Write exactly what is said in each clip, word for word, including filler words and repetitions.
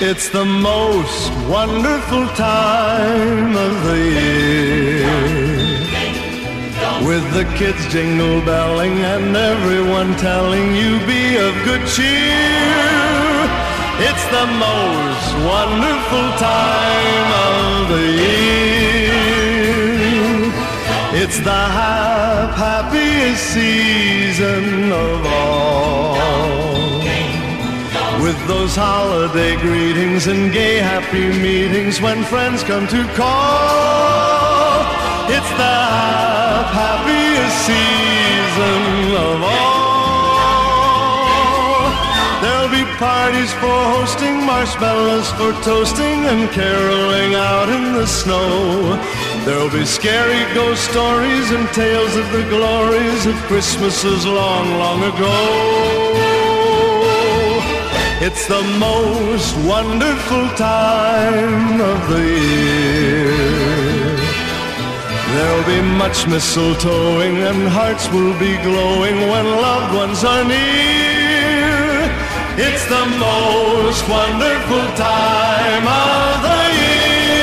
It's the most wonderful time of the year, with the kids jingle belling and everyone telling you be of good cheer. It's the most wonderful time of the year. It's the hap- happiest season of all, with those holiday greetings and gay happy meetings when friends come to call. It's the hap- happiest season of all. There'll be parties for hosting, marshmallows for toasting, and caroling out in the snow. There'll be scary ghost stories and tales of the glories of Christmases long, long ago. It's the most wonderful time of the year. There'll be much mistletoeing and hearts will be glowing when loved ones are near. It's the most wonderful time of the year.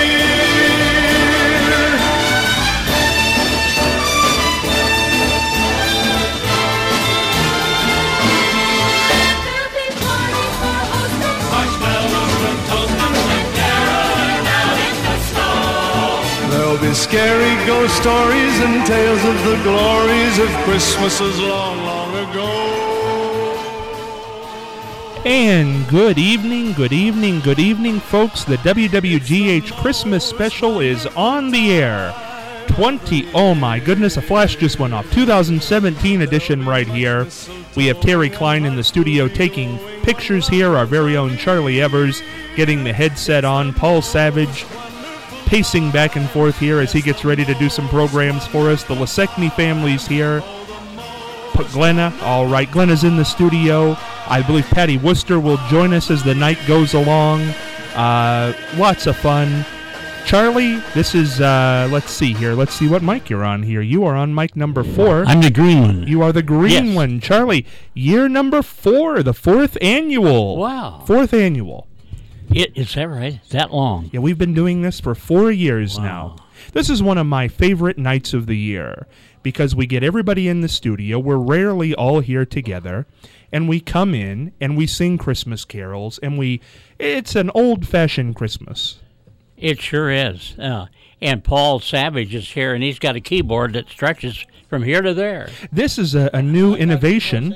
There'll be scary ghost stories and tales of the glories of Christmases long, long ago. And good evening, good evening, good evening, folks. The W W G H Christmas special is on the air. twenty, oh my goodness, a flash just went off. two thousand seventeen edition right here. We have Terry Klein in the studio taking pictures here. Our very own Charlie Evers getting the headset on. Paul Savage pacing back and forth here as he gets ready to do some programs for us. The Lesecny family's here. Put Glenna, all right, Glenna's in the studio. I believe Patty Worcester will join us as the night goes along. Uh, lots of fun. Charlie, this is, uh, let's see here. Let's see what mic you're on here. You are on mic number four. I'm the green one. You are the green yes. one. Charlie, year number four, the fourth annual. Wow. Fourth annual. It, is that right? That long? Yeah, we've been doing this for four years wow. now. This is one of my favorite nights of the year because we get everybody in the studio. We're rarely all here together, and we come in and we sing Christmas carols, and we it's an old-fashioned Christmas. It sure is. Uh, and Paul Savage is here, and he's got a keyboard that stretches from here to there. This is a, a new innovation.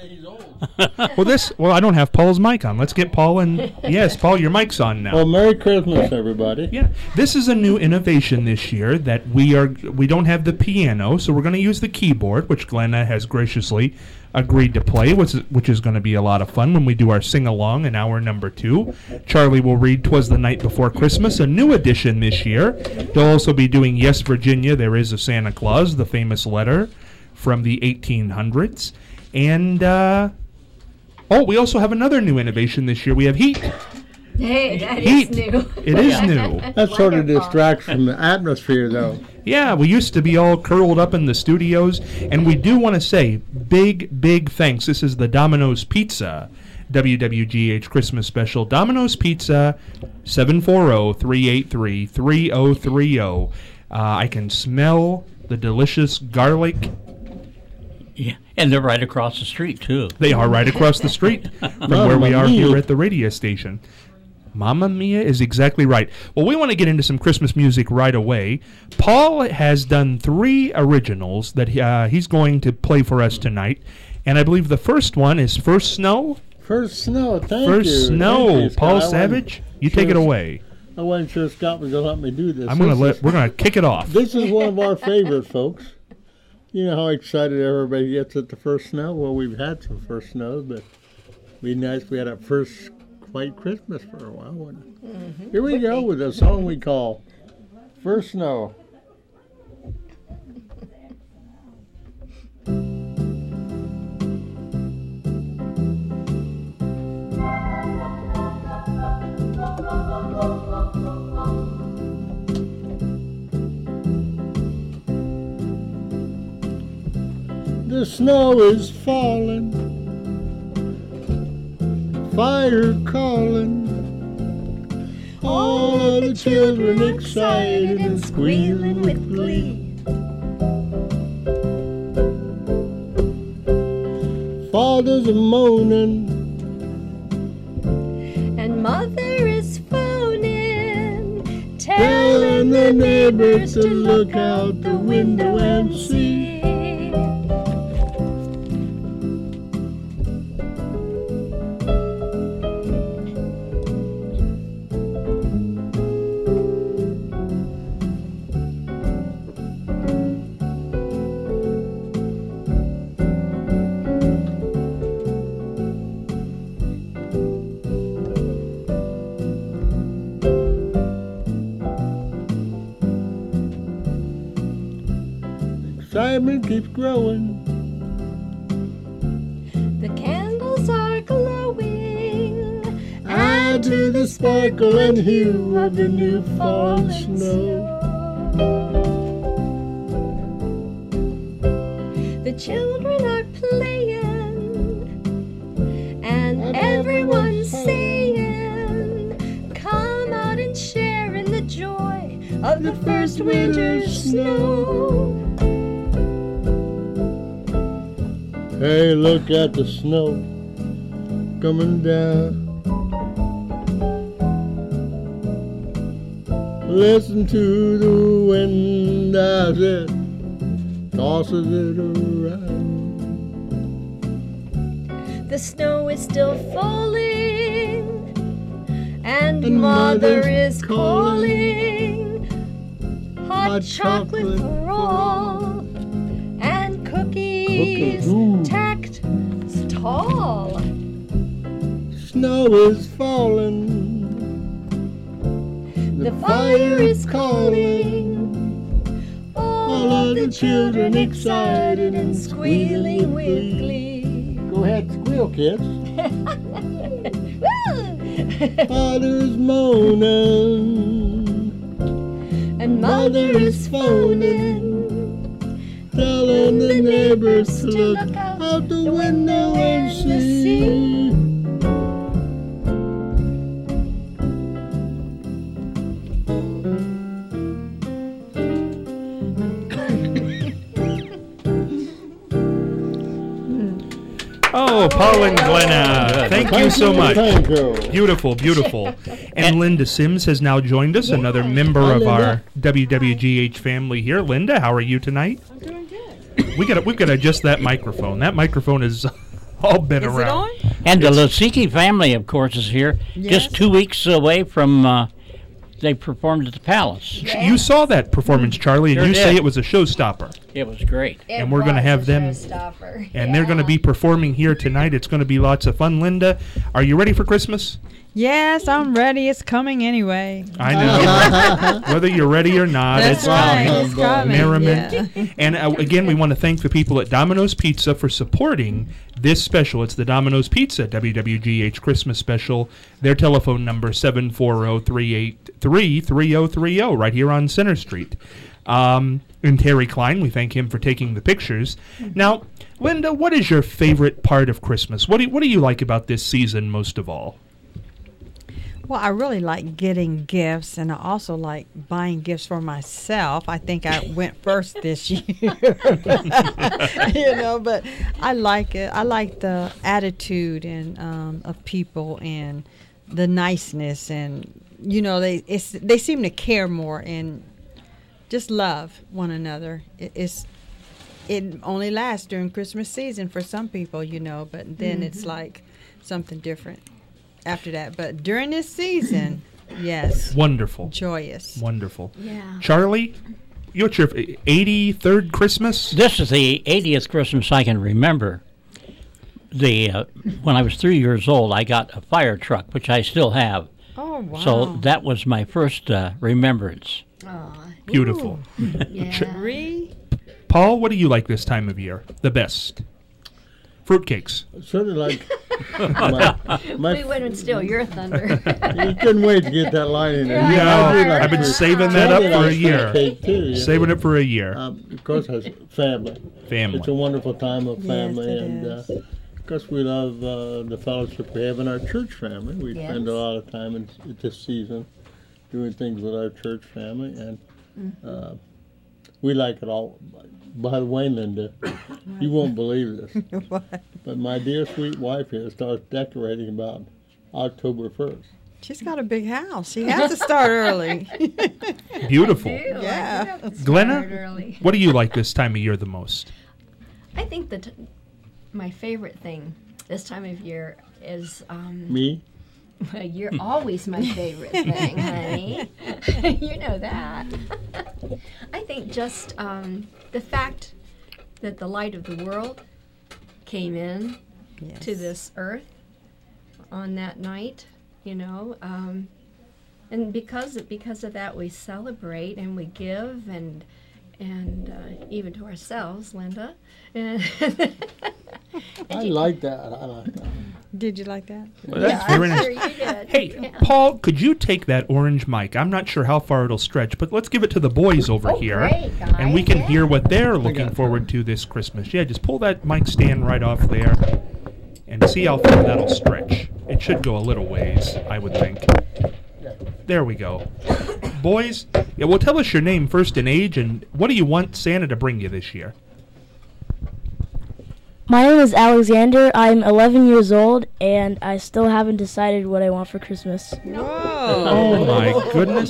well, this. Well, I don't have Paul's mic on. Let's get Paul in. Yes, Paul, your mic's on now. Well, Merry Christmas, everybody. Yeah, this is a new innovation this year that we are. We don't have the piano, so we're going to use the keyboard, which Glenna has graciously agreed to play, which is, which is going to be a lot of fun when we do our sing-along in hour number two. Charlie will read "'Twas the Night Before Christmas," a new edition this year. He'll also be doing "Yes, Virginia, There Is a Santa Claus," the famous letter from the eighteen hundreds, and. Uh, Oh, we also have another new innovation this year. We have heat. Hey, that heat. is new. It is new. That sort of distracts from the atmosphere, though. Yeah, we used to be all curled up in the studios, and we do want to say big, big thanks. This is the Domino's Pizza W W G H Christmas special. Domino's Pizza, seven four zero, three eight three, three zero three zero. Uh, I can smell the delicious garlic. Yeah, and they're right across the street, too. They are right across the street from where we are here at the radio station. Mamma Mia is exactly right. Well, we want to get into some Christmas music right away. Paul has done three originals that uh, he's going to play for us tonight, and I believe the first one is First Snow. First Snow, thank First you. Snow, Thank you, Paul Scott. Savage, you sure take it away. I wasn't sure Scott was going to let me do this. I'm going to This let. is- We're going to kick it off. This is one of our favorite, folks. You know how excited everybody gets at the first snow? Well, we've had some first snows, but it'd be nice if we had a first white Christmas for a while, wouldn't it? Mm-hmm. Here we go with a song we call First Snow. The snow is falling, fire calling, All of the children excited and squealing with glee. Fathers are moaning and mother is phoning, telling the neighbors to look out the window and see. Excitement keeps growing. The candles are glowing, Add to the sparkle and hue of the new fall snow. The children are playing, and everyone's saying, come out and share in the joy of the first winter's snow. Hey, look at the snow coming down. Listen to the wind as it tosses it around. The snow is still falling, and, And mother mother's is calling. Hot, Hot chocolate, chocolate for all, and cookies, Cookies, ooh. tacked tall. Snow is falling. The fire is calling. All of the children excited and squealing with glee. Go ahead, squeal, kids. Woo! Father's moaning. And mother is phoning, Telling the neighbors to look out the window and see. Oh, Paul and Glenna, thank you so much. Thank you. Beautiful, beautiful. And Linda Sims has now joined us, another member Hi, of our Linda. W W G H family here. Linda, how are you tonight? I'm doing good. We got we've got to adjust that microphone. That microphone has all been Is around. it on? And the Lasiki family, of course, is here. Yes. Just two weeks away from, uh, they performed at the Palace. You saw that performance, Charlie, and Sure you say did. it was a showstopper. It was great. And we're gonna have them- Showstopper. And they're going to be performing here tonight. It's going to be lots of fun. Linda, are you ready for Christmas? Yes, I'm ready. It's coming anyway. I know. Whether you're ready or not, That's it's right. coming. It's coming. Merriment. Yeah. And uh, again, we want to thank the people at Domino's Pizza for supporting this special. It's the Domino's Pizza W W G H Christmas special. Their telephone number seven four zero, three eight three, three zero three zero right here on Center Street. Um, and Terry Klein, we thank him for taking the pictures. Now, Linda, what is your favorite part of Christmas? What do you, what do you like about this season most of all? Well, I really like getting gifts, and I also like buying gifts for myself. I think I went first this year, you know. But I like it. I like the attitude and um, of people and the niceness, and you know, they it's they seem to care more and just love one another. It, it's it only lasts during Christmas season for some people, you know, but then it's like something different after that. But during this season, yes, Wonderful. joyous. Wonderful. Yeah. Charlie, what's your eighty-third Christmas? This is the eightieth Christmas I can remember. The uh, when I was three years old, I got a fire truck, which I still have. Oh, wow. So that was my first uh, remembrance. Aw, Beautiful. yeah. Three? Paul, what do you like this time of year? The best? Fruitcakes. Sort of like my, my We wouldn't steal your thunder. you couldn't wait to get that line in there. Right. Yeah, I do No, like I've been fruit. saving that up Charlie for a likes year. fruitcake too, yeah. Saving it for a year. Um, of course, has family. Family. It's a wonderful time of Yes, family, it and is. uh, of course, we love uh, the fellowship we have in our church family. We Yes. spend a lot of time in, at this season doing things with our church family, and uh, we like it all. By the way, Linda, you won't believe this, What? but my dear sweet wife here starts decorating about October first. She's got a big house. She has to start early. Beautiful. Ew, I Yeah. do have to Glenna? start early. What do you like this time of year the most? I think that my favorite thing this time of year is um, Me? you're always my favorite thing, honey. You know that. I think just um, the fact that the light of the world came in Yes. to this earth on that night, you know, um, and because because of that we celebrate and we give and and uh, even to ourselves, Linda. And I like that. I like that. Did you like that? Well, that's yeah, very I'm nice. sure you did. Hey, Yeah. Paul, could you take that orange mic? I'm not sure how far it'll stretch, but let's give it to the boys over Oh, here. great, And we guys, can yeah. hear what they're looking it. forward to this Christmas. Yeah, just pull that mic stand right off there and see how far that'll stretch. It should go a little ways, I would think. There we go. Boys, yeah, well, tell us your name first and age, and what do you want Santa to bring you this year? My name is Alexander. I'm eleven years old, and I still haven't decided what I want for Christmas. Oh, my goodness.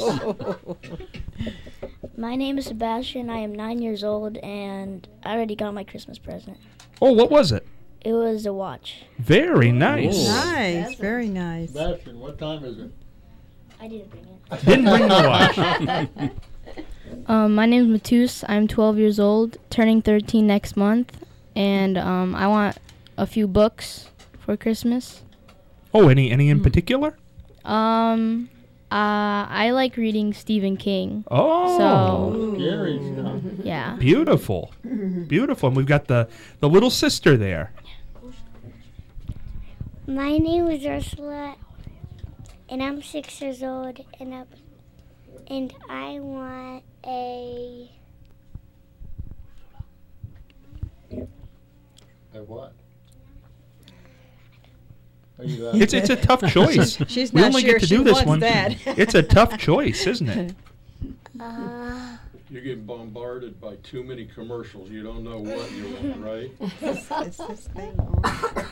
My name is Sebastian. I am nine years old, and I already got my Christmas present. Oh, what was it? It was a watch. Very nice. Nice. Very nice. Sebastian, what time is it? I didn't bring it. Didn't bring the watch. Um, my name is Matus. I'm twelve years old, turning thirteen next month, and um, I want a few books for Christmas. Oh, any any in particular? Um, uh, I like reading Stephen King. Oh, So, Scary stuff. yeah. beautiful, beautiful. And we've got the the little sister there. My name is Ursula, and I'm six years old, and I, and I want a A what? Are you laughing? It's it's a tough choice. She's we not only sure get to she do this wants one. that. It's a tough choice, isn't it? uh, You're getting bombarded by too many commercials. You don't know what you want, right? It's this thing on.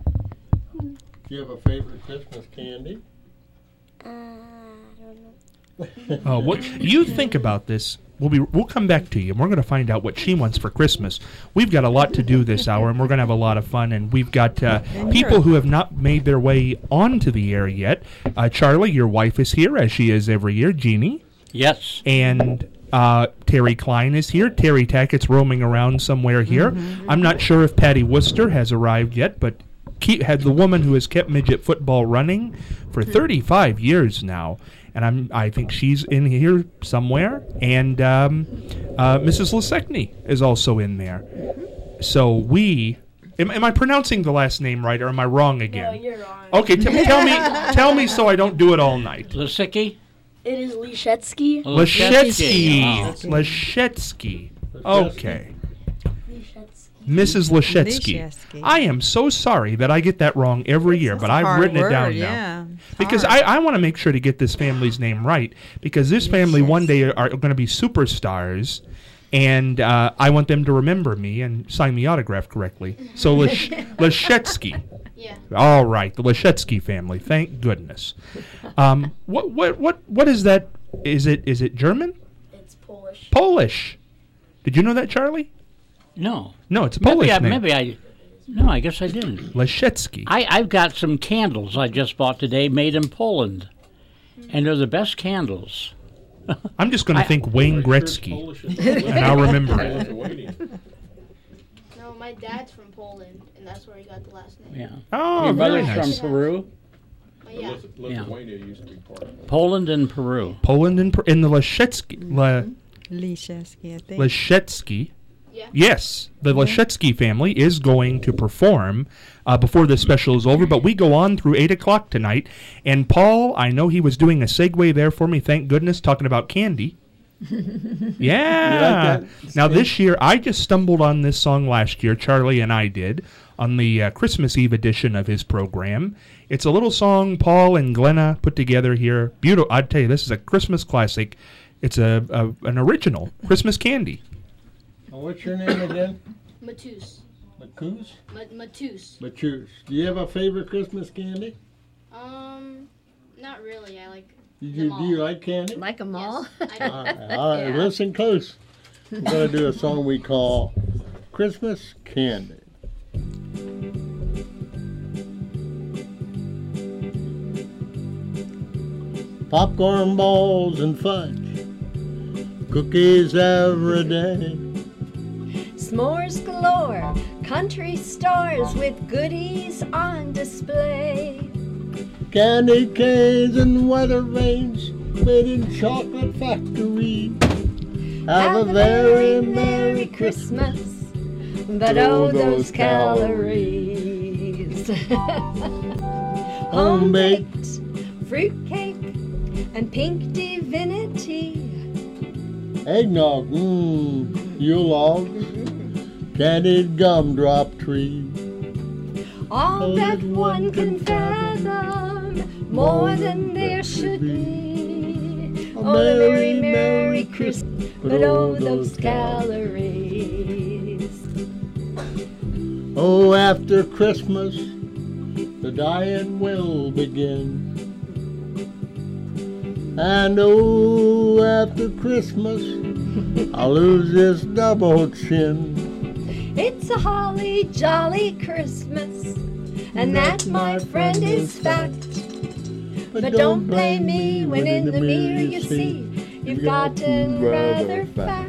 Do you have a favorite Christmas candy? uh, I don't know. Oh, what you think about this? We'll be we'll come back to you, and we're going to find out what she wants for Christmas. We've got a lot to do this hour, and we're going to have a lot of fun. And we've got uh, And people you're- who have not made their way onto the air yet. Uh, Charlie, your wife is here, as she is every year. Jeannie. Yes. And uh, Terry Klein is here. Terry Tackett's roaming around somewhere here. I'm not sure if Patty Worcester has arrived yet, but keep, had the woman who has kept midget football running for thirty-five years now, and I'm I think she's in here somewhere. And um, uh, Missus Lesecny is also in there. So we. Am, am I pronouncing the last name right, or am I wrong again? No, you're wrong. Okay, t- tell me, tell me, so I don't do it all night. Lisicki? It is Lishetsky. Lashetsky. Oh. Lashetsky. Okay. Lishetsky. Missus Lashetsky. Lashetsky. I am so sorry that I get that wrong every year, but I've Hard written word, it down now. yeah. Because Hard. I, I want to make sure to get this family's name right, because this family one day are going to be superstars, and uh, I want them to remember me and sign the autograph correctly. So Lash- Lashetsky. Yeah. All right, the Lashetsky family. Thank goodness. Um, what what what what is that? Is it is it German? It's Polish. Polish. Did you know that, Charlie? No. No, it's a Maybe Polish I, name. maybe I. No, I guess I didn't. Lashetsky. I, I've got some candles I just bought today made in Poland. And they're the best candles. I'm just going to I- think Wayne Gretzky, Polish and and I'll remember it. Lithuanian. No, my dad's from Poland, and that's where he got the last name. Yeah. Oh, Your very brother's nice. from Peru? But yeah. Lithu- Lithuania used to be part of it. Poland and Peru. Poland and Per- in the Lashetsky. La, Lishetsky, I think. Lashetsky. Yeah. Yes, the Lashetsky family is going to perform uh, before the special is over, but we go on through eight o'clock tonight. And Paul, I know he was doing a segue there for me, thank goodness, talking about candy. Yeah. that? Now, this year, I just stumbled on this song last year, Charlie and I did, on the uh, Christmas Eve edition of his program. It's a little song Paul and Glenna put together here. Beautiful. I'd tell you, this is a Christmas classic. It's a, a an original Christmas candy. Oh, what's your name again? Matus. Macoos? Matus. Macoos. Do you have a favorite Christmas candy? Um, not really. I like Do you, do you like candy? Like them all? Yes, I do. All right, all right. Yeah. Listen close. We're going to do a song we call Christmas Candy. Popcorn balls and fudge, cookies every day. S'mores galore, country stores with goodies on display. Candy canes and weather vanes made in chocolate factory. Have a very Merry Christmas, but oh, those calories. Home-baked fruitcake and pink divinity. Eggnog, mmm, Yule log, candied gumdrop tree. All that one can fathom, more than there should be. Oh, the Merry, Merry Christmas, but oh, those calories. Oh, after Christmas, the diet will begin. And oh, after Christmas, I'll lose this double chin. It's a holly jolly Christmas, and that, my friend, is fact. But don't blame me when in the mirror you see you've gotten rather fat.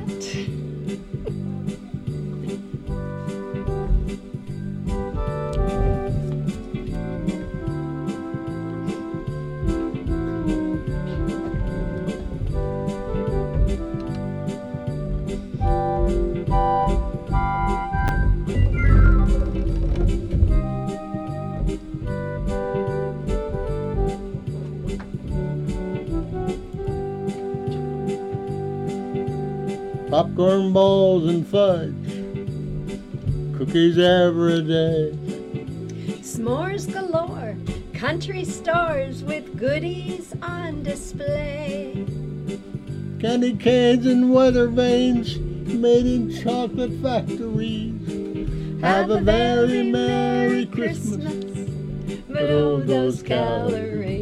Popcorn balls and fudge, cookies every day. S'mores galore, country stores with goodies on display. Candy canes and weather vanes made in chocolate factories. Have a very Merry Christmas, but oh, those calories.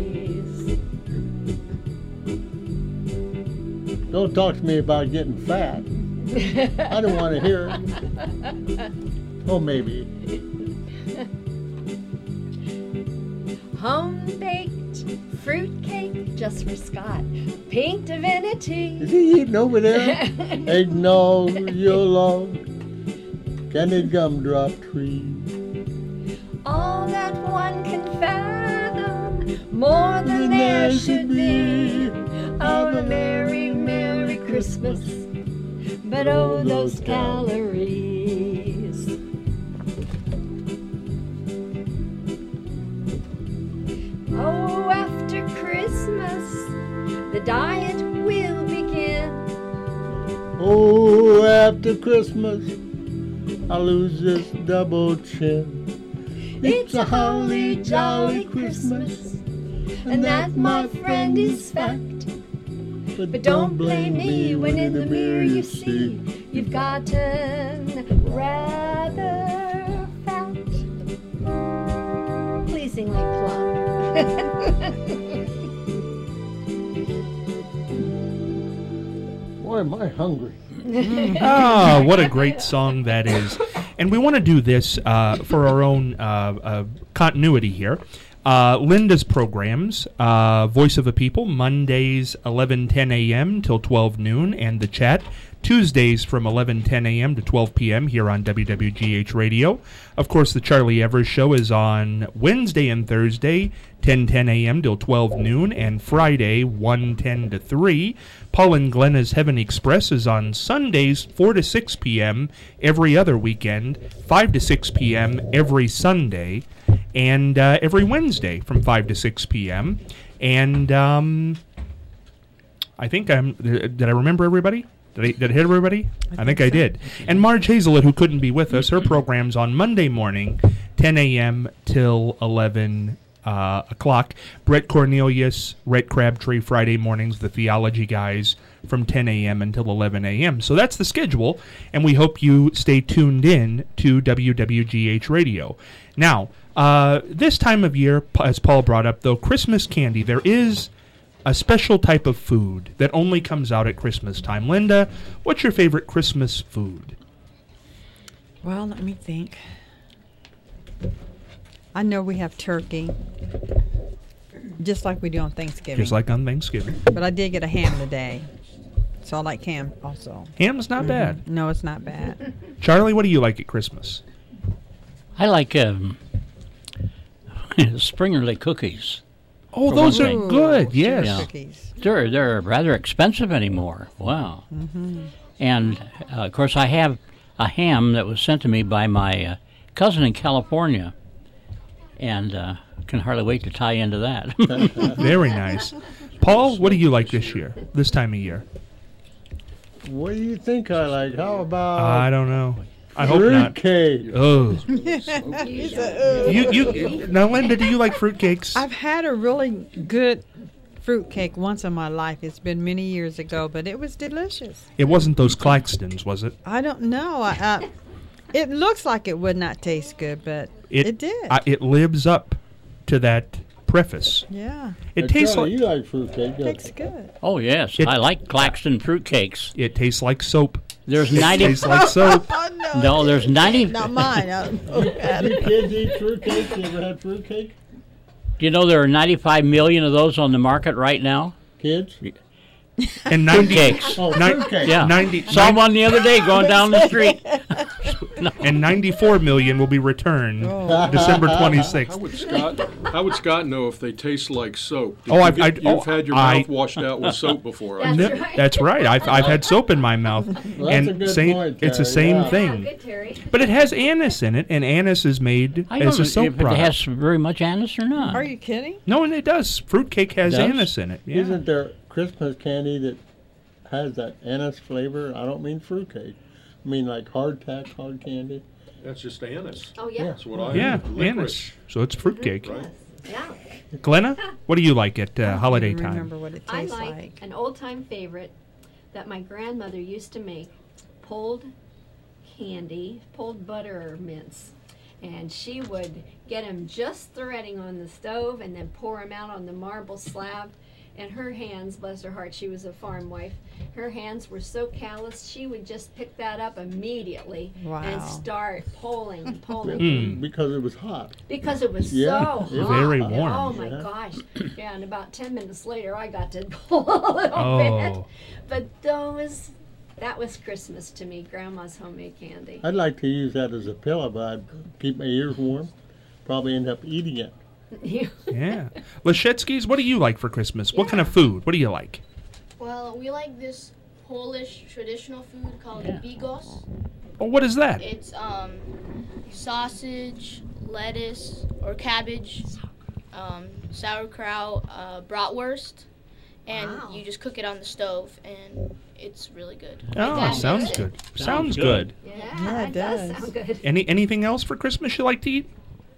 Don't talk to me about getting fat. I don't want to hear it. Oh, maybe. Home-baked fruitcake just for Scott. Pink divinity. Is he eating over there? Eggnog, Yule log, candied gumdrop tree. All that one can fathom, more than there should be. Oh, a Merry, Merry Christmas, but oh, those calories. Oh, after Christmas, the diet will begin. Oh, after Christmas, I'll lose this double chin. It's a holly jolly Christmas, and that, my friend, is fact. But don't blame me when in the mirror you see you've gotten rather fat. Pleasingly plump. Boy, am I hungry. Ah, what a great song that is. And we want to do this uh, for our own uh, uh, continuity here. Uh, Linda's programs, uh, Voice of the People, Mondays eleven ten a.m. till twelve noon, and The Chat, Tuesdays from eleven ten a.m. to twelve p.m. here on W W G H Radio. Of course, The Charlie Evers Show is on Wednesday and Thursday, ten ten a.m. till twelve noon, and Friday, one ten to three. Paul and Glenna's Heaven Express is on Sundays, four to six p.m. every other weekend, five to six p.m. every Sunday, and uh, every Wednesday from five to six p.m. And um, I think I'm. Did I remember everybody? Did I, did I hit everybody? I, I think, think I did. And Marge Hazelit, who couldn't be with us, her program's on Monday morning, ten a.m. till eleven uh, o'clock. Brett Cornelius, Rhett Crabtree, Friday mornings, the Theology Guys, from ten a.m. until eleven a.m. So that's the schedule, and we hope you stay tuned in to W W G H Radio. Now, uh, this time of year, as Paul brought up, though, Christmas candy, there is a special type of food that only comes out at Christmas time. Linda, what's your favorite Christmas food? Well, let me think. I know we have turkey, just like we do on Thanksgiving. Just like on Thanksgiving. But I did get a ham today, so I like ham also. Ham's not mm-hmm. bad. No, it's not bad. Charlie, what do you like at Christmas? I like um, Springerly cookies. Oh, For those one are thing. good, yes. Yeah. Cookies. They're, they're rather expensive anymore. Wow. Mm-hmm. And, uh, of course, I have a ham that was sent to me by my uh, cousin in California. And uh, can hardly wait to tie into that. Very nice. Paul, what do you like this year, this time of year? What do you think I like? How about I don't know. I hope not. Fruitcake. Oh. you, you, now, Linda, do you like fruitcakes? I've had a really good fruitcake once in my life. It's been many years ago, but it was delicious. It wasn't those Claxtons, was it? I don't know. I, uh, it looks like it would not taste good, but it, it did. I, it lives up to that preface. Yeah. It Now, tastes Charlie, like you like fruitcake, don't Tastes you? good. Oh, yes. It- I like Claxton fruitcakes. it tastes like soap. There's It ninety. tastes like soap. Oh, no, No, it there's didn't. ninety. Not mine. I don't know about You it. kids eat fruitcake? You ever had fruitcake? Do you know there are ninety-five million of those on the market right now? Kids? And ninety, Fruitcakes. Oh, Ni- fruitcake. Yeah. ninety, Saw one the other day going down the street. and ninety-four million will be returned Oh. December How twenty-sixth. would Scott? How would Scott know if they taste like soap? Did Oh, you I've- get- I- you've oh, had your I- mouth washed out with soap before. That's No, right. that's right. I've I've had soap in my mouth, Well, that's and a good same, point, it's the Terry, same yeah. Yeah, thing. good, Terry. But it has anise in it, and anise is made I don't as know a soap if it product. has very much anise or not. Are you kidding? No, and it does. Fruitcake has Does? anise in it. Yeah. Isn't there Christmas candy that has that anise flavor? I don't mean fruitcake. I mean like hardtack, hard candy. That's just anise. Oh, yeah. That's what I Yeah, Licorice. anise. So it's fruitcake. Right. Yeah. Glenna, what do you like at uh, holiday I don't time? remember what it I tastes like, like. an old-time favorite that my grandmother used to make, pulled candy, pulled butter mince. And she would get them just threading on the stove and then pour them out on the marble slab. And her hands, bless her heart, she was a farm wife, her hands were so calloused, she would just pick that up immediately and Wow. start pulling and pulling. Mm. Because it was hot. Because it was Yeah, so it was hot. Very Yeah, warm. Oh my Yeah. gosh. Yeah, and about ten minutes later I got to pull a little Oh. bit. But those that was Christmas to me, Grandma's homemade candy. I'd like to use that as a pillow, but I'd keep my ears warm. Probably end up eating it. Yeah. Leszecki's, what do you like for Christmas? What kind of food? What do you like? Well, we like this Polish traditional food called Yeah. bigos. Oh, what is that? It's um, sausage, lettuce or cabbage, um, sauerkraut, uh, bratwurst, and Wow. you just cook it on the stove, and it's really good. Oh, That sounds makes it- good. Sounds Sounds good. good. Yeah, Yeah, it it does does. sound good. Any anything else for Christmas you like to eat?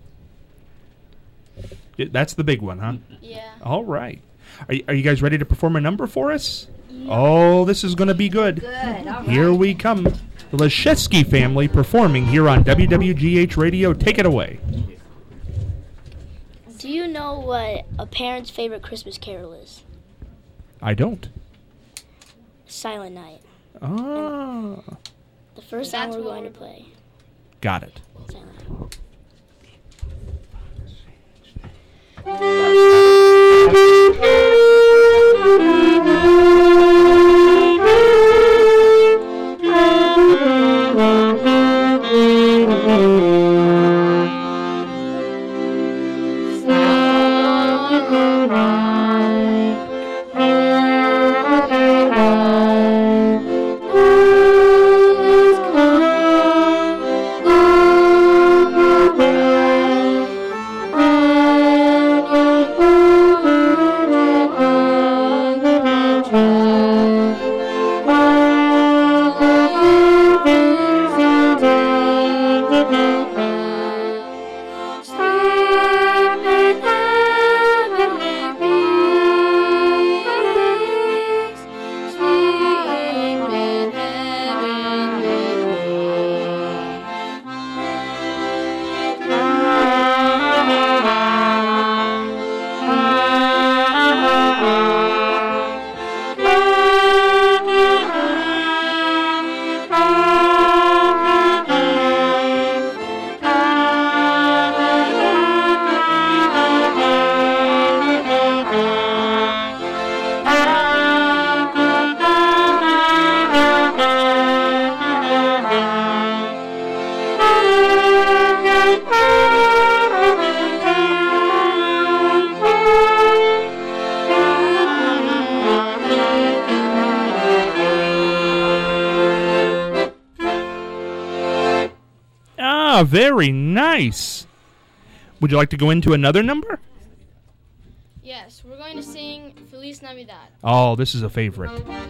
Y- That's the big one, huh? Yeah. All right. Are you, are you guys ready to perform a number for us? Oh, this is going to be good. Good. All right. Here we come. The Leszewski family performing here on W W G H Radio. Take it away. Do you know what a parent's favorite Christmas carol is? I don't. Silent Night. Ah, The first song we're going to play. got it. Silent Night. Thank you. Ah, very nice. Would you like to go into another number? Yes, we're going to sing Feliz Navidad. Oh, this is a favorite.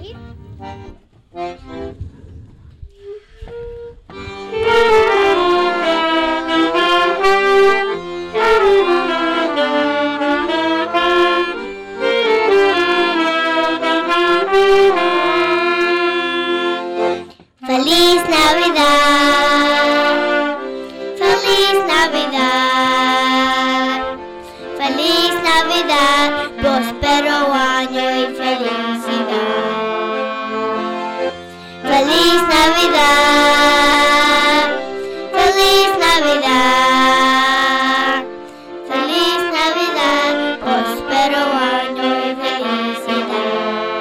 Feliz Navidad, Feliz Navidad, Feliz Navidad, próspero año y felicidad. Feliz Navidad, Feliz Navidad, Feliz Navidad, próspero año y felicidad.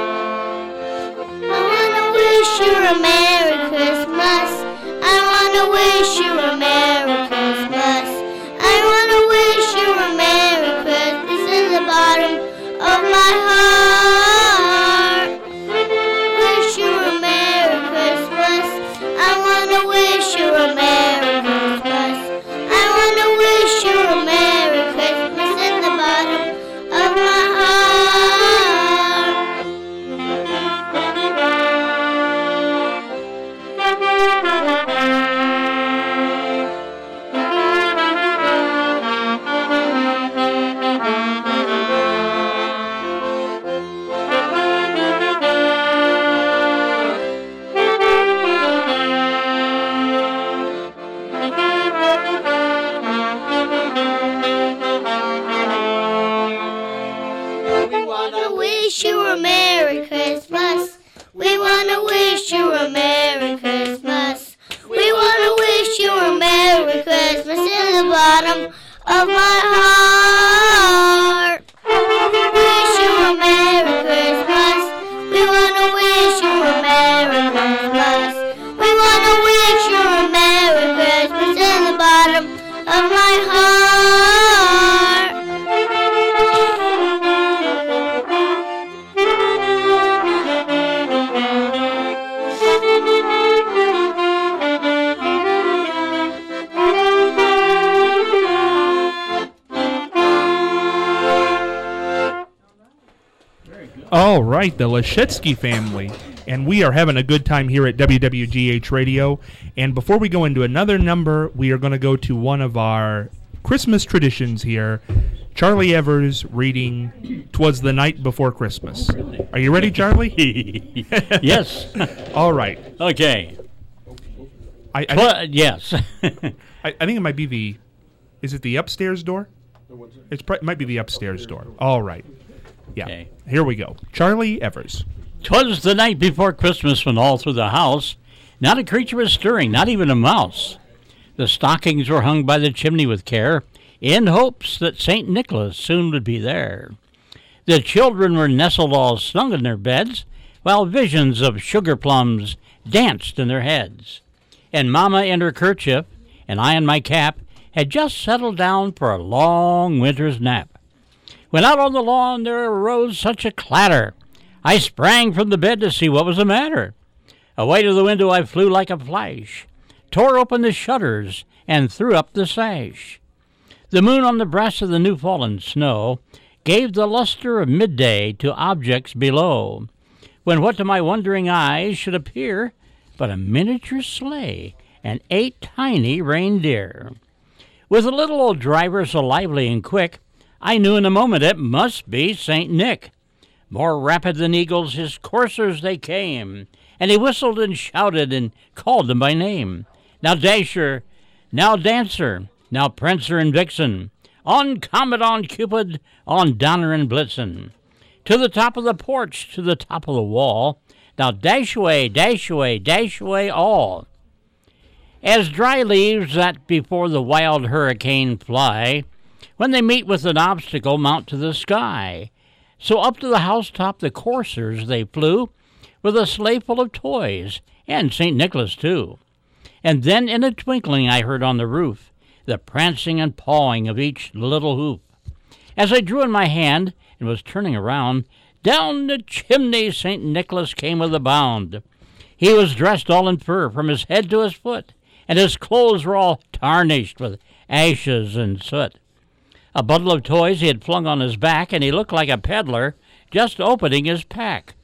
I wanna wish you a Merry Christmas. I wanna wish you a Merry Christmas. I wanna wish you a Merry Christmas in the bottom of my heart. Wish you a Merry Christmas. I wanna wish you a Merry Christmas. I wanna wish you a Merry Christmas in the bottom of my heart. We wanna wish you a Merry Christmas. We wanna wish you a Merry Christmas. We wanna wish you a Merry Christmas in the bottom of my heart. Wish you a Merry Christmas. We wanna wish you a Merry Christmas. We wanna wish you a Merry Christmas in the bottom of my heart. All right, the Lashetsky family. And we are having a good time here at W W G H Radio. And before we go into another number, we are going to go to one of our Christmas traditions here. Charlie Evers reading "'Twas the Night Before Christmas." Are you ready, Charlie? Yes. All right. Okay. I, I Twa- think, yes. I, I think it might be the. Is it the upstairs door? It's pr- it might be the upstairs door. All right. Yeah. Okay. Here we go. Charlie Evers. 'Twas the night before Christmas when all through the house not a creature was stirring, not even a mouse. The stockings were hung by the chimney with care, in hopes that Saint Nicholas soon would be there. The children were nestled all snug in their beds, while visions of sugar plums danced in their heads. And Mama in her kerchief, and I in my cap, had just settled down for a long winter's nap. When out on the lawn there arose such a clatter, I sprang from the bed to see what was the matter. Away to the window I flew like a flash, tore open the shutters, and threw up the sash. The moon on the breast of the new-fallen snow gave the luster of midday to objects below, when what to my wondering eyes should appear but a miniature sleigh and eight tiny reindeer. With a little old driver so lively and quick, I knew in a moment it must be Saint Nick. More rapid than eagles his coursers they came, and he whistled and shouted and called them by name. Now Dasher, now Dancer, now Prancer and Vixen, on Comet, on Cupid, on Donner and Blitzen. To the top of the porch, to the top of the wall, now dash away, dash away, dash away all. As dry leaves that before the wild hurricane fly, when they meet with an obstacle, mount to the sky. So up to the housetop the coursers they flew, with a sleigh full of toys, and Saint Nicholas too. And then in a twinkling I heard on the roof the prancing and pawing of each little hoof. As I drew in my hand and was turning around, down the chimney Saint Nicholas came with a bound. He was dressed all in fur from his head to his foot, and his clothes were all tarnished with ashes and soot. A bundle of toys he had flung on his back, and he looked like a peddler just opening his pack.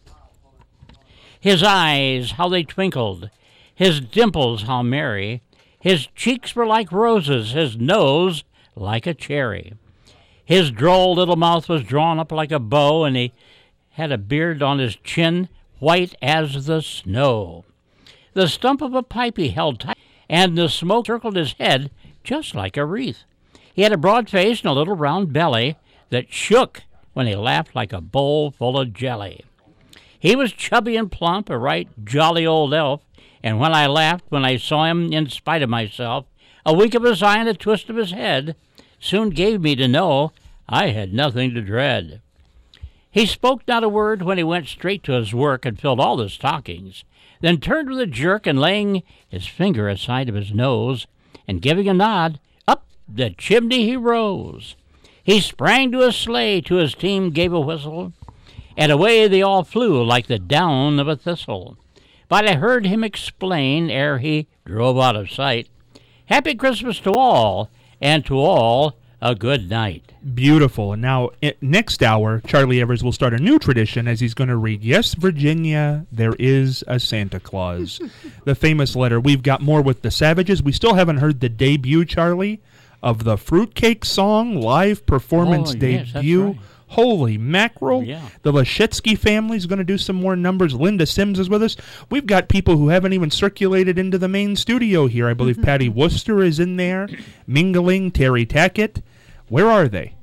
His eyes, how they twinkled, his dimples, how merry, his cheeks were like roses, his nose like a cherry. His droll little mouth was drawn up like a bow, and he had a beard on his chin white as the snow. The stump of a pipe he held tight, and the smoke circled his head just like a wreath. He had a broad face and a little round belly that shook when he laughed like a bowl full of jelly. He was chubby and plump, a right jolly old elf, and when I laughed when I saw him in spite of myself, a wink of his eye and a twist of his head soon gave me to know I had nothing to dread. He spoke not a word when he went straight to his work and filled all the stockings, then turned with a jerk and laying his finger aside of his nose and giving a nod, up the chimney he rose. He sprang to his sleigh, to his team gave a whistle, and away they all flew like the down of a thistle. But I heard him explain ere he drove out of sight, Happy Christmas to all, and to all a good night. Beautiful. And now, i- next hour, Charlie Evers will start a new tradition as he's going to read, Yes, Virginia, there is a Santa Claus. The famous letter. We've got more with the Savages. We still haven't heard the debut, Charlie, of the Fruitcake Song live performance Oh, yes, that's debut. right. Holy mackerel. Yeah. The Lashetsky family is going to do some more numbers. Linda Sims is with us. We've got people who haven't even circulated into the main studio here. I believe Patty Worcester is in there, mingling, Terry Tackett. Where are they?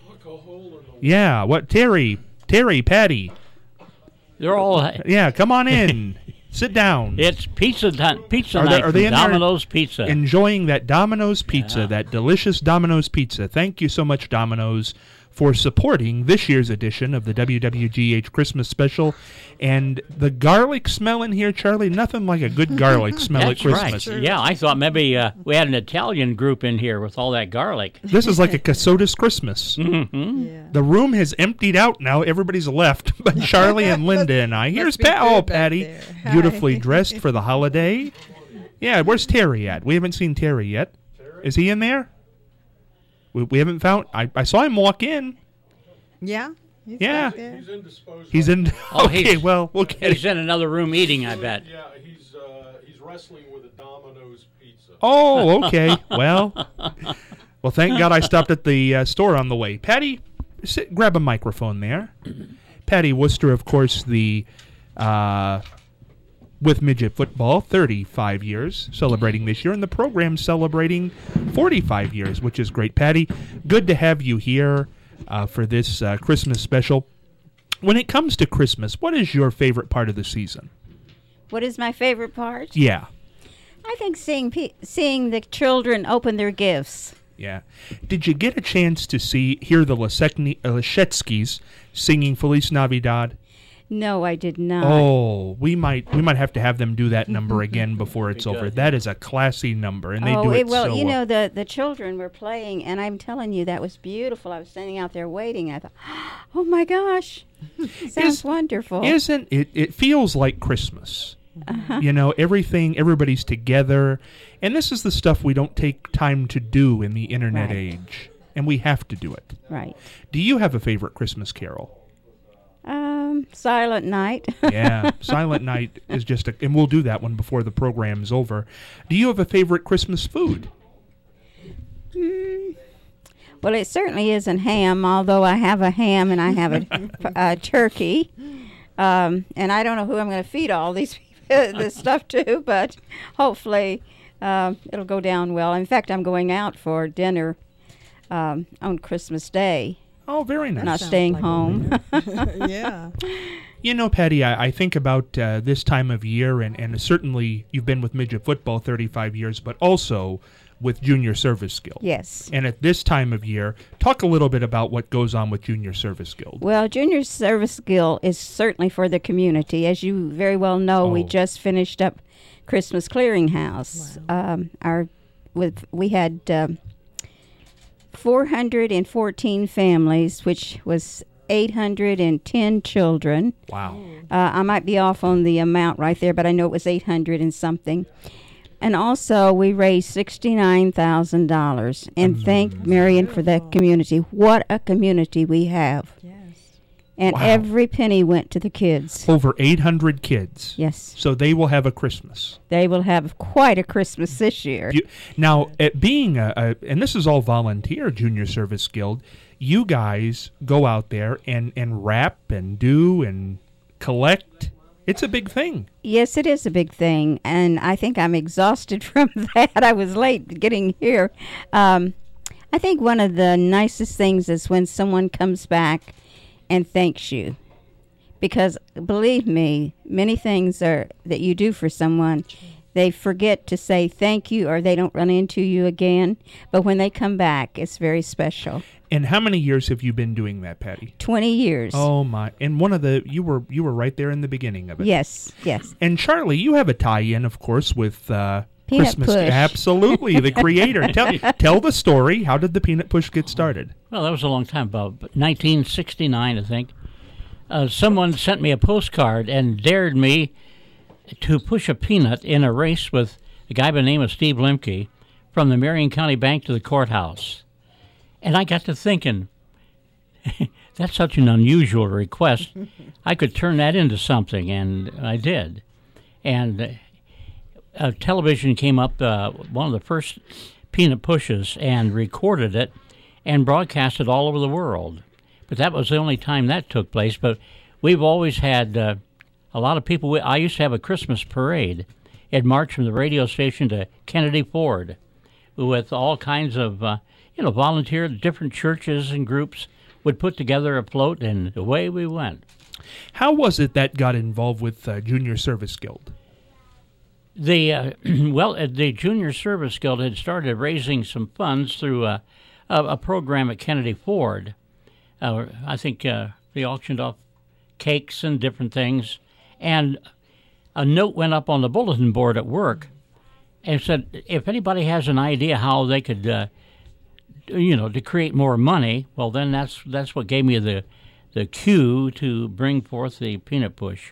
Yeah, what, Terry, Terry, Patty. They're all... Yeah, come on in. Sit down. It's pizza time, pizza Are they- night are they from in there Domino's Pizza. Enjoying that Domino's pizza, Yeah. that delicious Domino's pizza. Thank you so much, Domino's, for supporting this year's edition of the W W G H Christmas Special. And the garlic smell in here, Charlie, nothing like a good garlic smell That's at Christmas. right. Yeah, I thought maybe uh, we had an Italian group in here with all that garlic. This is like a Casotis Christmas. Mm-hmm. The room has emptied out now. Everybody's left, but Charlie and Linda and I. Here's be Pat. good Oh, back Patty, there. beautifully Hi. dressed for the holiday. Yeah, where's Terry at? We haven't seen Terry yet. Is he in there? We, we haven't found. I, I saw him walk in. Yeah. He's Yeah. back there. He's indisposed. He's in. Oh, okay, he's- well, we'll get He's in another room eating, I bet. Yeah, he's uh, he's wrestling with a Domino's pizza. Oh, okay. Well, well, thank God I stopped at the uh, store on the way. Patty, sit, grab a microphone there. Patty Worcester, of course, the uh, with midget football, thirty-five years celebrating this year, and the program celebrating forty-five years, which is great. Patty, good to have you here uh, for this uh, Christmas special. When it comes to Christmas, what is your favorite part of the season? What is my favorite part? Yeah. I think seeing pe- seeing the children open their gifts. Yeah. Did you get a chance to see hear the Lasecny- uh, Lashetsky's singing Feliz Navidad? No, I did not. Oh, we might we might have to have them do that number again before it's over. That is a classy number, and they oh, do it, well, so you well. know, the, the children were playing, and I'm telling you, that was beautiful. I was standing out there waiting. I thought, oh, my gosh, sounds Is- wonderful. Isn't it? It feels like Christmas. Uh-huh. You know, everything, everybody's together, and this is the stuff we don't take time to do in the internet Right. age, and we have to do it. Right. Do you have a favorite Christmas carol? Um, Silent Night. Yeah, Silent Night is just a, and we'll do that one before the program's over. Do you have a favorite Christmas food? Mm, well, it certainly isn't ham, although I have a ham and I have a, a turkey. Um, and I don't know who I'm going to feed all these people this stuff to, but hopefully um, it'll go down well. In fact, I'm going out for dinner um, on Christmas Day. Oh, very nice. Not staying home. Yeah. You know, Patty, I, I think about uh, this time of year, and, and certainly you've been with midget football thirty-five years, but also with Junior Service Guild. Yes. And at this time of year, talk a little bit about what goes on with Junior Service Guild. Well, Junior Service Guild is certainly for the community. As you very well know, we Oh. just finished up Christmas Clearinghouse. Um, our with we had um, four hundred fourteen families, which was eight hundred ten children. Wow. Uh, I might be off on the amount right there, but I know it was eight hundred and something. And also, we raised sixty-nine thousand dollars. And thank Marion for that community. What a community we have. Yes. And Wow. every penny went to the kids. Over eight hundred kids. Yes. So they will have a Christmas. They will have quite a Christmas this year. You, now, at being a, a, and this is all volunteer, Junior Service Guild, you guys go out there and, and wrap and do and collect. It's a big thing. Yes, it is a big thing, and I think I'm exhausted from that. I was late getting here. Um, I think one of the nicest things is when someone comes back and thanks you. Because, believe me, many things are that you do for someone, they forget to say thank you or they don't run into you again. But when they come back, it's very special. And how many years have you been doing that, Patty? Twenty years. Oh my! And one of the you were you were right there in the beginning of it. Yes, yes. And Charlie, you have a tie-in, of course, with uh, Peanut Christmas. Push. Absolutely, the creator. Tell tell the story. How did the Peanut Push get started? Well, that was a long time, about nineteen sixty-nine, I think. Uh, someone sent me a postcard and dared me to push a peanut in a race with a guy by the name of Steve Lemke from the Marion County Bank to the courthouse. And I got to thinking, that's such an unusual request. I could turn that into something, and I did. And uh, television came up, uh, one of the first peanut pushes, and recorded it and broadcast it all over the world. But that was the only time that took place. But we've always had uh, a lot of people. We, I used to have a Christmas parade. It'd march from the radio station to Kennedy Ford with all kinds of, uh, you know, volunteer, different churches and groups would put together a float, and away we went. How was it that got involved with uh, Junior Service Guild? The uh, well, uh, the Junior Service Guild had started raising some funds through a, a, a program at Kennedy Ford. Uh, I think uh, they auctioned off cakes and different things, and a note went up on the bulletin board at work and said, if anybody has an idea how they could, uh, you know, to create more money, well, then that's that's what gave me the the cue to bring forth the Peanut Push.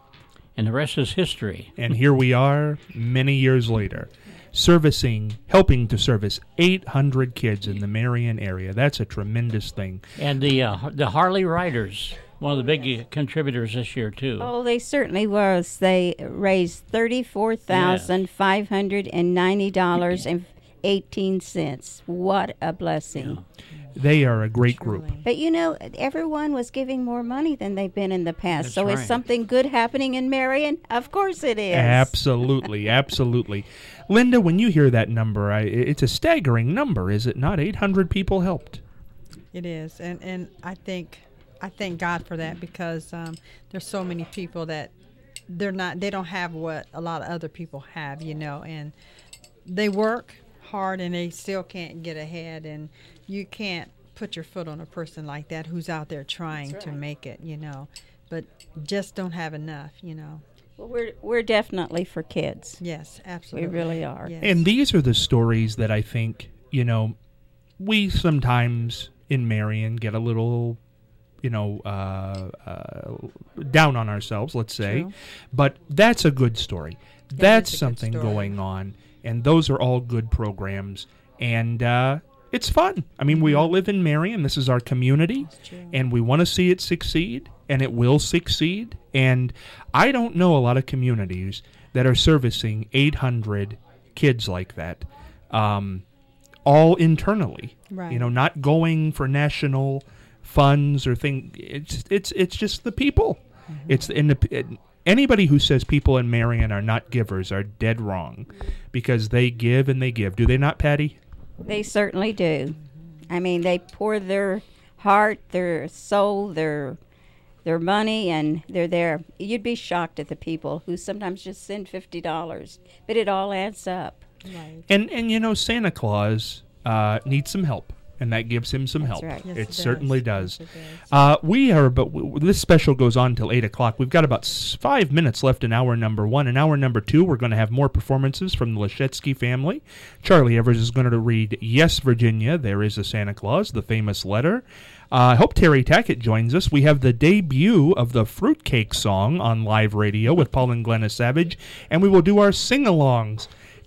And the rest is history. And here we are, many years later, servicing, helping to service eight hundred kids in the Marion area. That's a tremendous thing. And the uh, the Harley Riders, one of the big contributors this year, too. Oh, they certainly was. They raised thirty-four thousand five hundred ninety dollars and eighteen cents. What a blessing. Yeah. They are a great group. But, you know, everyone was giving more money than they've been in the past. That's so right. is something good happening in Marion? Of course it is. Absolutely, absolutely. Linda, when you hear that number, I, it's a staggering number, is it not? eight hundred people helped. It is, and and I think I thank God for that, because um, there's so many people that they're not they don't have what a lot of other people have, you know, and they work hard and they still can't get ahead, and you can't put your foot on a person like that who's out there trying That's to right. make it, you know, but just don't have enough, you know. Well, we're we're definitely for kids. Yes, absolutely. We really are. Yes. And these are the stories that I think, you know, we sometimes in Marion get a little, you know, uh, uh, down on ourselves, let's say. True. But that's a good story. It That's is a good something story. going on. And those are all good programs. And uh, it's fun. I mean, we all live in Marion. This is our community. That's true. And we want to see it succeed. And it will succeed. And I don't know a lot of communities that are servicing eight hundred kids like that, um, all internally. Right. You know, not going for national funds or thing. It's it's it's just the people. Mm-hmm. It's in the it, anybody who says people in Marion are not givers are dead wrong, because they give and they give. Do they not, Patty? They certainly do. I mean, they pour their heart, their soul, their their money, and they're there. You'd be shocked at the people who sometimes just send fifty dollars, but it all adds up. Right. And and you know, Santa Claus uh, needs some help, and that gives him some That's help. right. Yes, it it certainly does. does. Yes, it does. Uh, we are, but w- this special goes on till eight o'clock. We've got about s- five minutes left in hour number one. In hour number two, we're going to have more performances from the Leshetsky family. Charlie Evers is going to read "Yes, Virginia, There Is a Santa Claus," the famous letter. Uh, I hope Terry Tackett joins us. We have the debut of the Fruitcake song on live radio with Paul and Glenna Savage, and we will do our sing-alongs.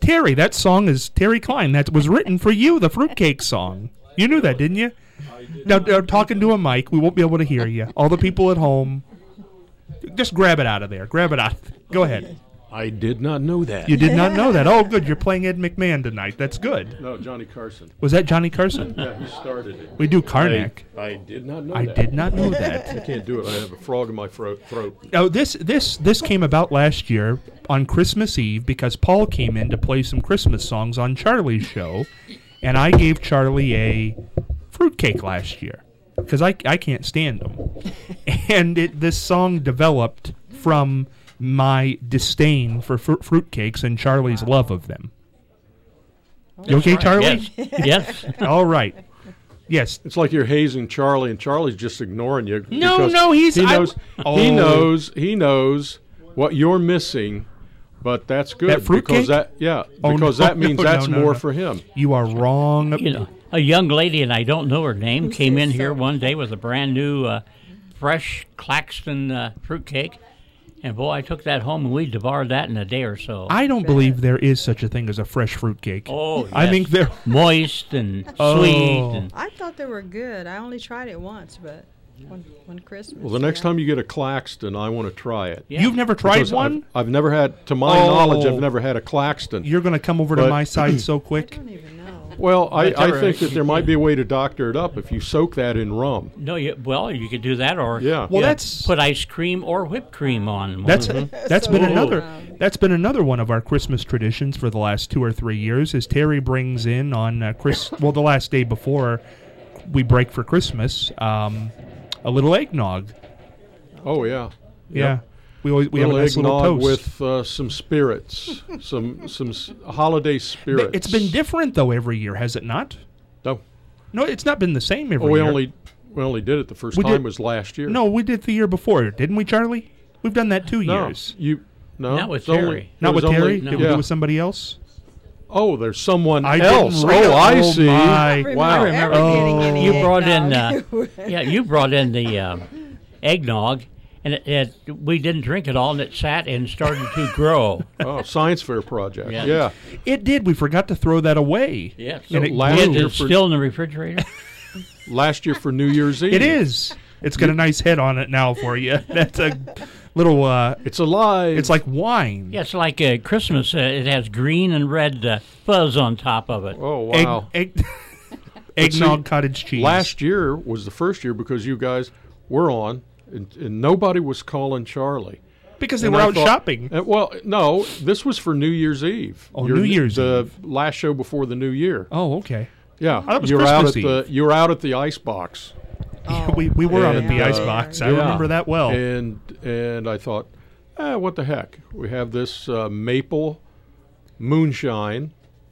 Terry, that song is Terry Klein. That was written for you, the fruitcake song. You knew that, didn't you? Now, now, talking to a mic, we won't be able to hear you. All the people at home, just grab it out of there. Grab it out. Go ahead. I did not know that. You did not know that. Oh, good. You're playing Ed McMahon tonight. That's good. No, Johnny Carson. Was that Johnny Carson? Yeah, he started it. We do Karnak. I, I did not know I that. did not know that. I can't do it. I have a frog in my throat. throat. Oh, this this this came about last year on Christmas Eve because Paul came in to play some Christmas songs on Charlie's show, and I gave Charlie a fruitcake last year because I, I can't stand them. And it, this song developed from my disdain for fr- fruitcakes and Charlie's love of them. You okay, right. Charlie? Yes. yes. All right. Yes. It's like you're hazing Charlie, and Charlie's just ignoring you. No, because no, he's- he I- knows. Oh. He knows. He knows what you're missing, but that's good That fruitcake? because that yeah Oh, because no, that means no, that's no, no, more no. for him. You are wrong. You know, a young lady, and I don't know her name, came in here one day with a brand new, uh, fresh Claxton uh, fruitcake. And boy, I took that home and we devoured that in a day or so. I don't believe there is such a thing as a fresh fruitcake. Oh, yes. I think they're moist and Oh. sweet. And I thought they were good. I only tried it once, but one, one Christmas. Well, the next yeah. time you get a Claxton, I want to try it. Yeah. You've never tried Because one? I've, I've never had, to my Oh. knowledge, I've never had a Claxton. You're going to come over to But- my side so I quick. don't even know. Well, I, But I there- think that there might be a way to doctor it up if you soak that in rum. no, you, well, you could do that, or Yeah. Well, yeah, that's put ice cream or whipped cream on. one. that's that's been So another wild. that's been another one of our Christmas traditions for the last two or three years. Is Terry brings in on uh, Chris well the last day before we break for Christmas um, a little eggnog. Oh, yeah. Yeah, Yep. we always we have a little nice little eggnog toast. with uh, some spirits, some some s- holiday spirits. It's been different though every year, has it not? No, No, it's not been the same every oh, we year. only we only did it the first We time did- was last year. No, we did the year before, didn't we, Charlie? We've done that two no, years. you no, Not with it's only- Terry. it Not was with Terry. only- Did we do yeah. it with somebody else? Oh, there's someone I else. didn't real- Oh, I oh, see. my. Wow. I remember Oh. getting any You brought in, eggnog. uh, yeah, you brought in the uh, eggnog, and it, it, we didn't drink it all, and it sat and started to grow. Oh, science fair project. Yeah. Yeah. It did. We forgot to throw that away. Yes. And it- last It year is for still in the refrigerator. last year for New Year's Eve. It is. It's got a nice head on it now for you. That's a little. Uh, It's alive. it's like wine. Yeah, it's like uh, Christmas. Uh, it has green and red uh, fuzz on top of it. Oh Egg, wow. egg, eggnog see, cottage cheese. Last year was the first year because you guys were on, and, and nobody was calling Charlie. because they And were I out thought- shopping. uh, well, no, this was for New Year's Eve. Oh, Your- New Year's the Eve. last show before the New Year. Oh, okay. Yeah, thought it was you were out at Christmas the you were out at the ice box. we we were out at And, the uh, icebox. I yeah. remember that well. And and I thought, eh, what the heck? We have this uh, maple moonshine,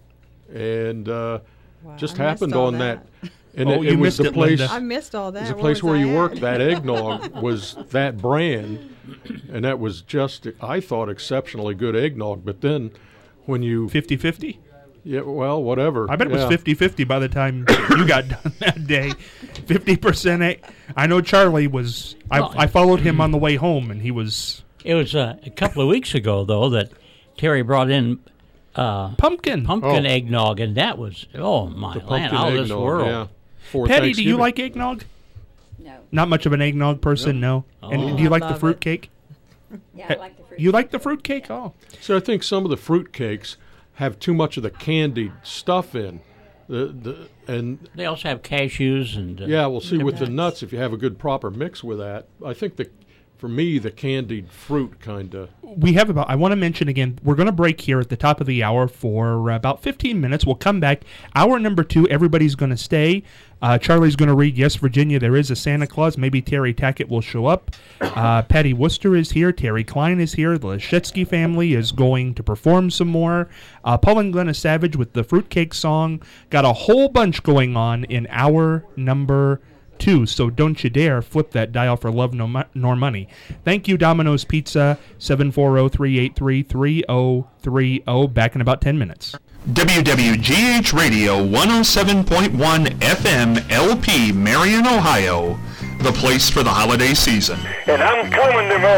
and uh, Wow, just I missed happened all on that. that. And Oh, it, you it was missed the it, place. Linda. I missed all that. It was the Where place was where I you at? worked. That eggnog was that brand, and that was just, I thought, exceptionally good eggnog. But then, when you, fifty-fifty? yeah, well, whatever. I bet it was yeah. fifty-fifty by the time you got done that day. fifty percent. egg- I know Charlie was. I, Well, I followed him on the way home, and he was It was uh, a couple of weeks ago, though, that Terry brought in uh, pumpkin. pumpkin Oh. eggnog, and that was, oh, my The land, pumpkin out of this eggnog, world. yeah. For Patty, do you Thanksgiving. like eggnog? No. Not much of an eggnog person, no. And Oh. do you I like the love it. fruit cake? Yeah, I like the fruit. You like the fruit cake? Oh, So I think some of the fruit cakes have too much of the candied stuff in. The, the and They also have cashews and uh, yeah, we'll see with the nuts. nuts if you have a good proper mix with that. I think the for me the candied fruit kind of. we have about. I want to mention again. We're going to break here at the top of the hour for uh, about fifteen minutes. We'll come back. Hour number two. Everybody's going to stay. Uh, Charlie's going to read. Yes, Virginia, there is a Santa Claus. Maybe Terry Tackett will show up. Uh, Patty Worcester is here. Terry Klein is here. The Leshetsky family is going to perform some more. Uh, Paul and Glenna Savage with the fruitcake song. Got a whole bunch going on in hour number two, so don't you dare flip that dial for love no mo- nor money. Thank you, Domino's Pizza, seven four zero, three eight three, three zero three zero. Back in about ten minutes. W W G H Radio one oh seven point one F M L P, Marion, Ohio, the place for the holiday season. And I'm coming tomorrow.